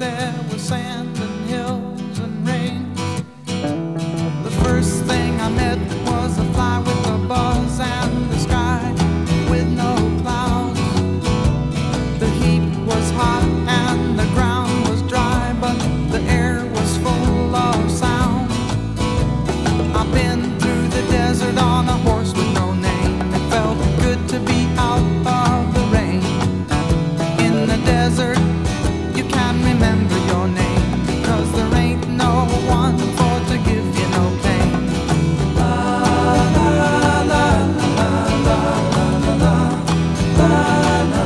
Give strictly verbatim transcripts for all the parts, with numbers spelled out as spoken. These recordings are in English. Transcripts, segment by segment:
there was sand and hills and rain. The first thing I met was a fly with a buzz and the sky with no clouds. The heat was hot and the ground was dry, but the air was full of sound. I've been through the desert on a horse with no name. It felt good to be out of the rain. In the desert, you can remember your name, because there ain't no one for to give you no pain. La la la la la la la la la.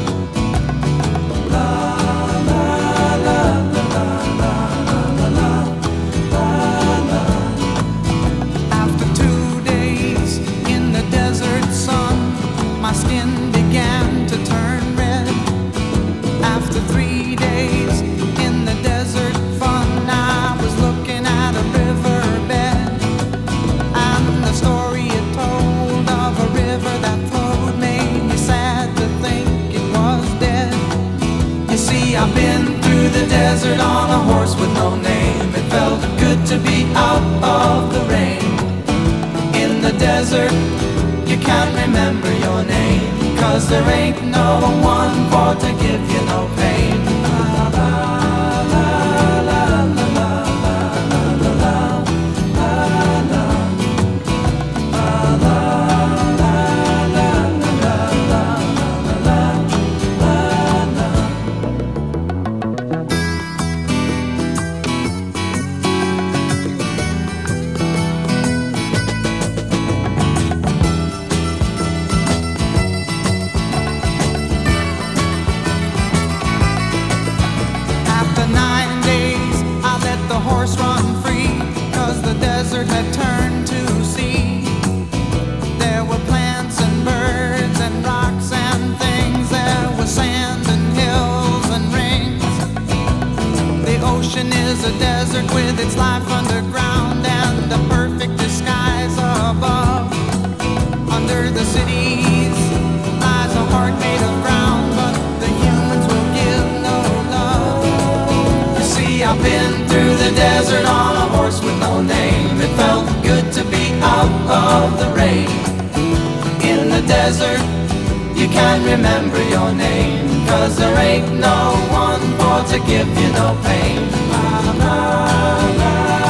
My skin began to turn red. After three days in the desert fun, I was looking at a riverbed, and the story it told of a river that flowed made me sad to think it was dead. You see, I've been through the desert on a horse with no name. It felt good to be out of the rain. In the desert, you can't remember your name, 'cause there ain't no one for to give you no pain. La, la, la, la, la, la, la, la, la, la, la. Run free, 'cause the desert had turned to sea. There were plants and birds and rocks and things. There was sand and hills and rings. The ocean is a desert with its life underground and a perfect disguise above. Under the cities lies a heart made of ground, but the humans will give no love. You see, I've been through the desert on a horse with no name. It felt good to be out of the rain. In the desert, you can't remember your name, 'cause there ain't no one for to give you no pain. La, la, la.